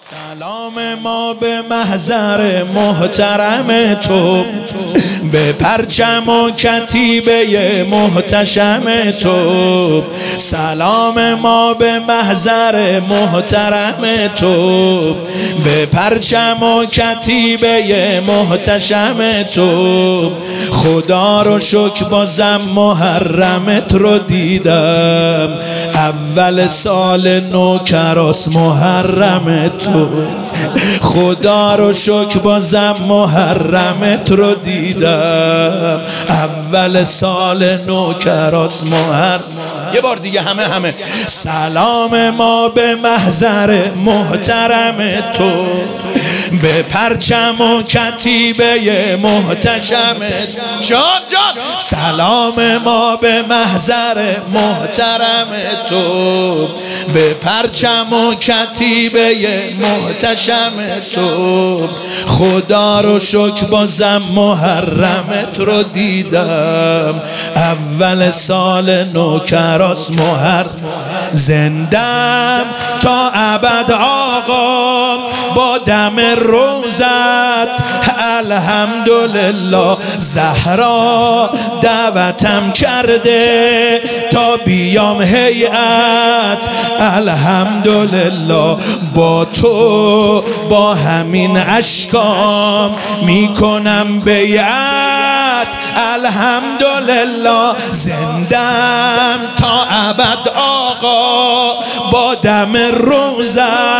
سلام ما به محضر محترم تو، به پرچم و کتیبه محتشم تو. سلام ما به محضر محترم تو، به پرچم و کتیبه محتشم تو. خدا رو شکر بازم محرمت رو دیدم، اول سال نوکراس محرم تو. خدا رو شکر بازم محرمت رو دیدم، اول سال نوکراس محرم. یه بار دیگه همه سلام ما به محضر محترم تو، به پرچم و کتیبه محتشم. جان سلام ما به محضر محترم تو، به پرچم و کتیبه محتشم تو. خدا رو شکر بازم محرمت رو دیدم، اول سال نوکراس محرم. زندم تا ابد آقا با دم روزت، الحمدلله. زهرا دعوتم کرده تا بیام هیئت، الحمدلله. با تو با همین اشکام میکنم بیعت، الحمدلله. زندم تا ابد آقا با دم روزت،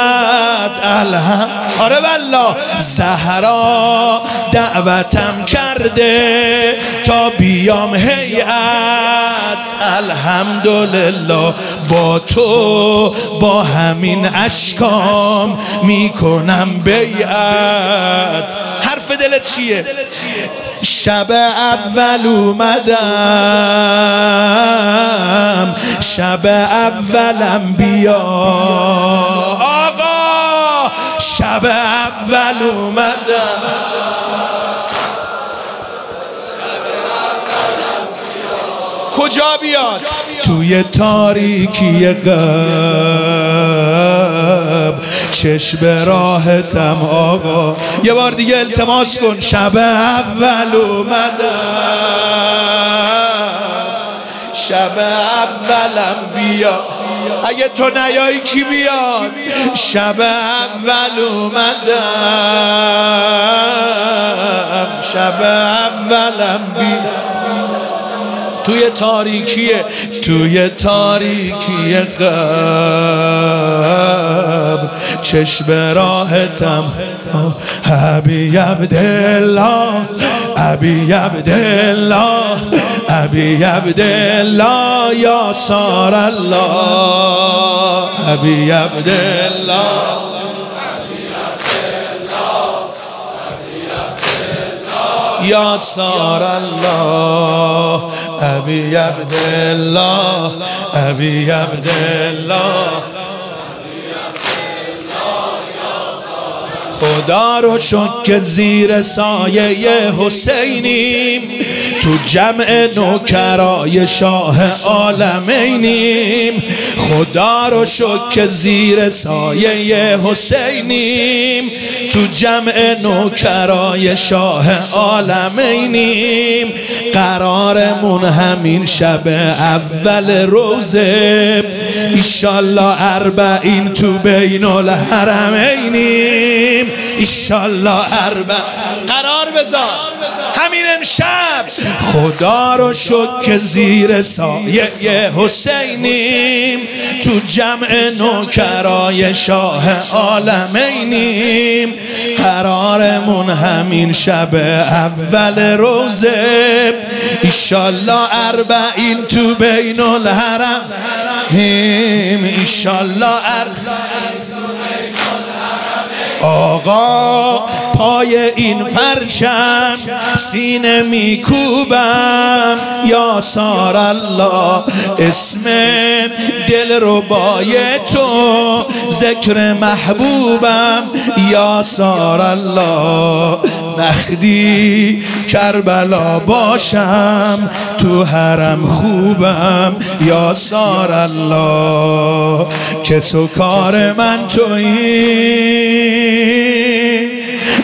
آره والله. زهرا دعوتم کرده تا بیام هیئت، الحمدلله. با تو با همین اشکام میکنم بیعت. حرف دلت چیه؟ شب اول اومدم، شب اولم بیا آقا، شب اول اومدم. کجا بیاد؟ توی تاریکی غم، چشم راحتم آقا. یه بار دیگه التماس کن. شب اول اومدم، شب اولم بیا. اگه تو نیایی کی بیاد؟ شب اول اومدم، شب اولم بیا. توی تاریکی غم، چشم راحتم. ابی عبدالله، ابی عبدالله، ابی عبدالله، یا سار الله. ابی عبدالله، یا سار الله. ابی عبدالله، ابی عبدالله. خدا رو شکر زیر سایه حسینیم، تو جمع نوکرای شاه عالمینیم. خدا رو شکر زیر سایه حسینیم، تو جمع نوکرای شاه عالمینیم. قرارمون همین شب اول روزه، ایشالله اربعین تو بین الحرمینیم. ایشالله قرار بذار همین امشب. خدا رو شکر زیر سایه حسینیم، تو جمع نوکرای شاه عالمینیم. قرارمون همین شب اول روزه، ایشالله اربعین تو بین الحرمین. ایشالله آقا پای این پرچم سینه میکوبم، یا سار الله. اسم دل رو بای تو ذکر محبوبم، یا سار الله. مهدی کربلا باشم، تو حرم خوبم، یا سار الله. کس و کار من تویی،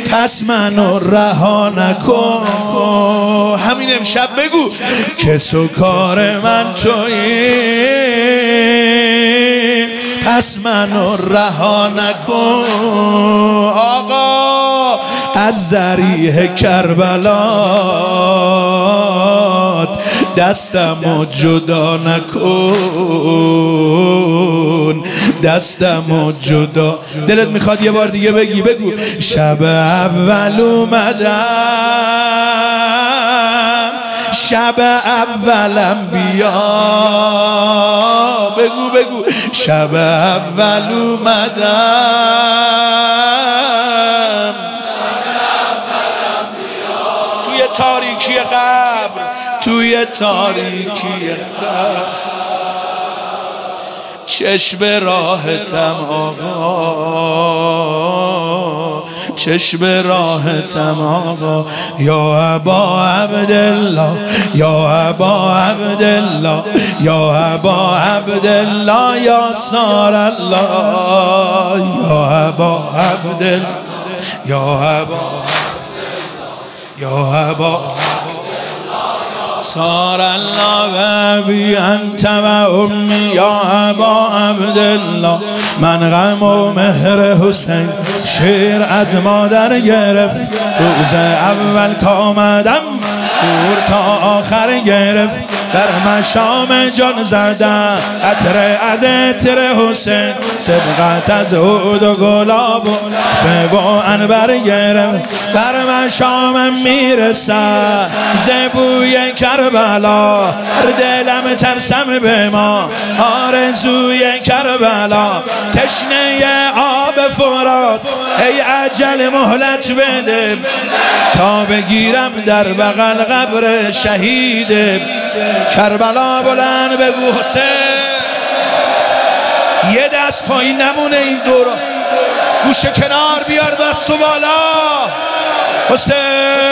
پس منو رها نکن. همین امشب بگو که سکار من تویی، پس منو رها نکن. آقا از ذریح کربلات دستمو جدا نکن، دستمو جدا. دلت میخواد یه بار دیگه بگی؟ بگو شب اول اومدم، شب اولم بیا. بگو بگو شب اول اومدم، توی تاریکی قبر، توی تاریکی قبر. چشم راحتم آقا، چشم راحتم آقا. یا ابا عبدالله، یا ابا عبدالله، یا ابا عبدالله، یا سار الله. یا ابا عبدالله، یا ابا، یا ابا سار الله و بی انت و امی. یا ابا عبدالله، من غم و مهر حسین شیر از مادر گرفت. روز اول که آمدم سور تا آخر گرفت. در مشام جان زدم عطر از عطر حسین، سبقت از عود و گلاب و فب و عنبر گرفت. بر مشامم میرسد زبوی کربلا، هر دلم ترسم به ما آرزوی کربلا. تشنه آب فرات ای عجل مهلت بده، تا بگیرم در بغل قبر شهید کربلا. بلند بگو حسین. یه دست پایین نمونه این دورا، گوشه کنار بیار دستو بالا. حسین